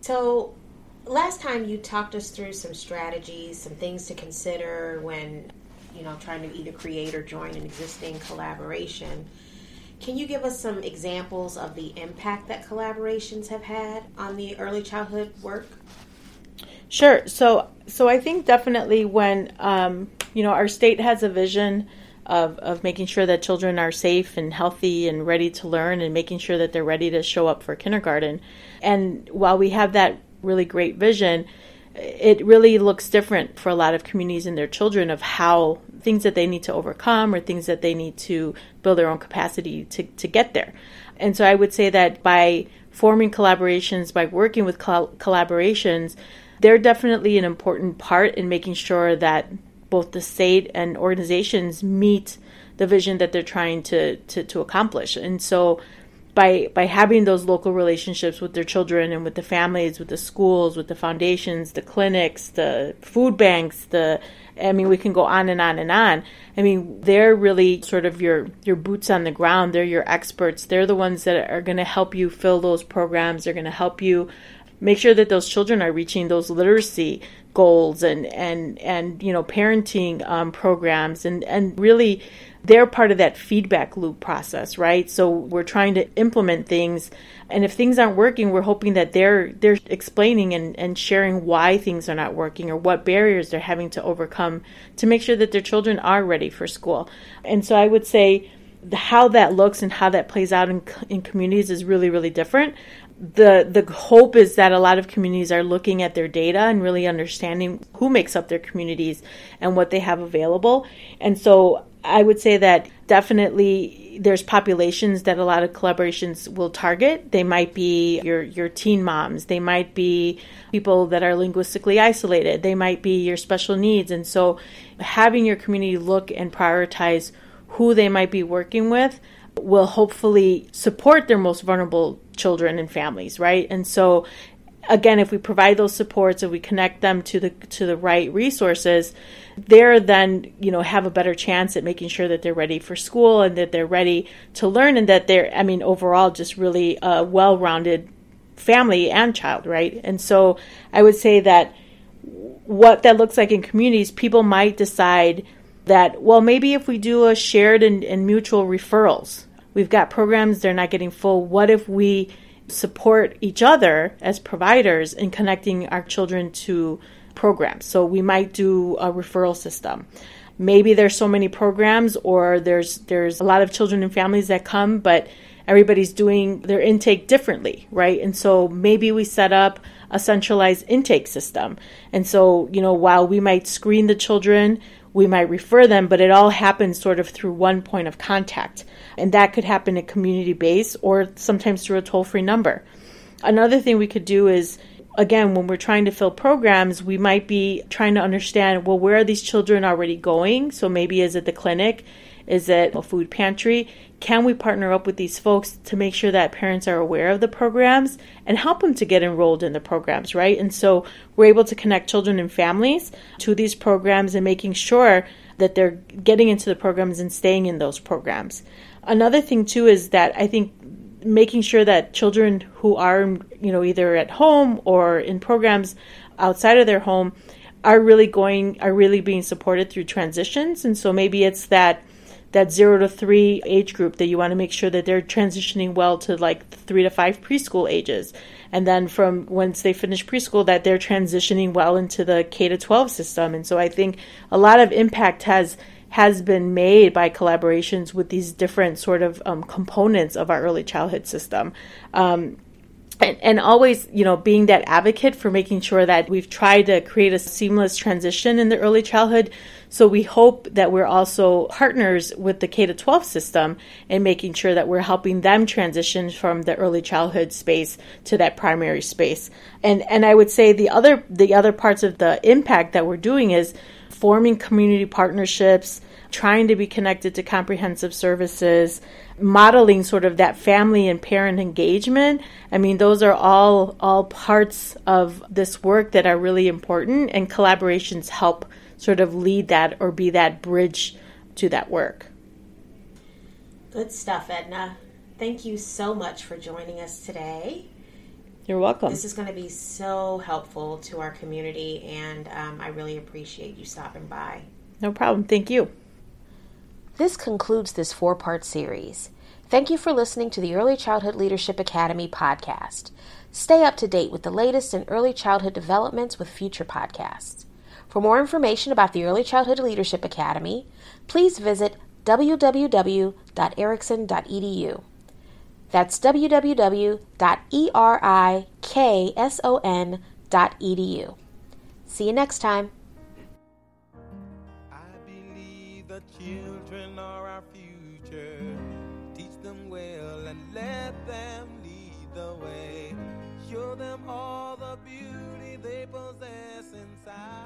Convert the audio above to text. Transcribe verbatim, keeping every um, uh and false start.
So last time you talked us through some strategies, some things to consider when, you know, trying to either create or join an existing collaboration. Can you give us some examples of the impact that collaborations have had on the early childhood work? Sure. So, so I think definitely when, um, you know, our state has a vision of, of making sure that children are safe and healthy and ready to learn and making sure that they're ready to show up for kindergarten. And while we have that really great vision, it really looks different for a lot of communities and their children of how things that they need to overcome or things that they need to build their own capacity to, to get there. And so I would say that by forming collaborations, by working with col- collaborations, they're definitely an important part in making sure that both the state and organizations meet the vision that they're trying to, to, to accomplish. And so by by having those local relationships with their children and with the families, with the schools, with the foundations, the clinics, the food banks, the I mean, we can go on and on and on. I mean, they're really sort of your, your boots on the ground. They're your experts. They're the ones that are going to help you fill those programs. They're going to help you make sure that those children are reaching those literacy goals and, and, and you know, parenting um, programs. And, and really, they're part of that feedback loop process, right? So we're trying to implement things. And if things aren't working, we're hoping that they're they're explaining and, and sharing why things are not working or what barriers they're having to overcome to make sure that their children are ready for school. And so I would say the, how that looks and how that plays out in, in communities is really, really different. The the hope is that a lot of communities are looking at their data and really understanding who makes up their communities and what they have available. And so I would say that definitely there's populations that a lot of collaborations will target. They might be your, your teen moms. They might be people that are linguistically isolated. They might be your special needs. And so having your community look and prioritize who they might be working with will hopefully support their most vulnerable children and families, right? And so again, if we provide those supports, if we connect them to the to the right resources, they're then, you know, have a better chance at making sure that they're ready for school and that they're ready to learn and that they're, I mean, overall just really a well-rounded family and child, right? And so I would say that what that looks like in communities, people might decide that, well, maybe if we do a shared and, and mutual referrals, we've got programs, they're not getting full. What if we support each other as providers in connecting our children to programs? So we might do a referral system. Maybe there's so many programs or there's there's a lot of children and families that come, but everybody's doing their intake differently, right? And so maybe we set up a centralized intake system. And so, you know, while we might screen the children, we might refer them, but it all happens sort of through one point of contact. And that could happen at community base or sometimes through a toll-free number. Another thing we could do is, again, when we're trying to fill programs, we might be trying to understand, well, where are these children already going? So maybe is it the clinic? Is it a food pantry? Can we partner up with these folks to make sure that parents are aware of the programs and help them to get enrolled in the programs, right? And so we're able to connect children and families to these programs and making sure that they're getting into the programs and staying in those programs. Another thing, too, is that I think making sure that children who are, you know, either at home or in programs outside of their home are really going, are really being supported through transitions. And so maybe it's that that zero to three age group that you want to make sure that they're transitioning well to like three to five preschool ages. And then from once they finish preschool, that they're transitioning well into the K to twelve system. And so I think a lot of impact has has been made by collaborations with these different sort of um, components of our early childhood system. Um, and, and always, you know, being that advocate for making sure that we've tried to create a seamless transition in the early childhood. So we hope that we're also partners with the K to twelve system and making sure that we're helping them transition from the early childhood space to that primary space. And and I would say the other the other parts of the impact that we're doing is forming community partnerships, trying to be connected to comprehensive services, modeling sort of that family and parent engagement. I mean, those are all all parts of this work that are really important, and collaborations help sort of lead that or be that bridge to that work. Good stuff, Edna. Thank you so much for joining us today. You're welcome. This is going to be so helpful to our community, and um, I really appreciate you stopping by. No problem. Thank you. This concludes this four-part series. Thank you for listening to the Early Childhood Leadership Academy podcast. Stay up to date with the latest in early childhood developments with future podcasts. For more information about the Early Childhood Leadership Academy, please visit w w w dot erickson dot e d u. That's w w w dot erickson dot e d u. See you next time. I believe the children are our future. Teach them well and let them lead the way. Show them all the beauty they possess inside.